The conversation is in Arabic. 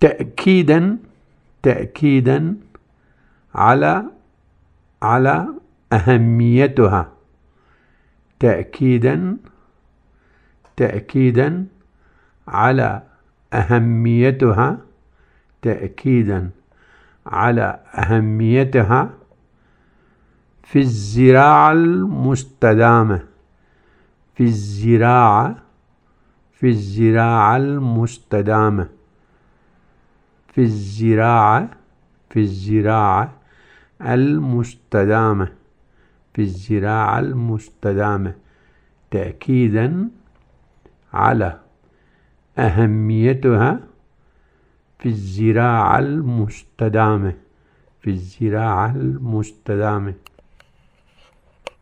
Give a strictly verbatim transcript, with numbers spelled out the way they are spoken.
تأكيدا تأكيدا على على أهميتها تأكيدا تأكيدا على أهميتها تأكيدا على أهميتها في الزراعة المستدامة في الزراعة في الزراعة المستدامة في الزراعة في الزراعة المستدامة في الزراعة المستدامة تأكيدا على أهميتها في الزراعة المستدامة في الزراعة المستدامة